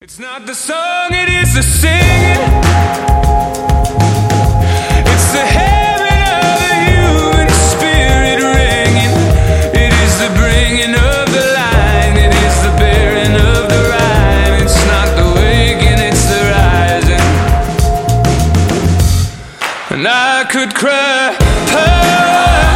It's not the song, it is the singing. It's the heaven of the human spirit ringing. It is the bringing of the line. It is the bearing of the rhyme. It's not the waking, it's the rising. And I could cry.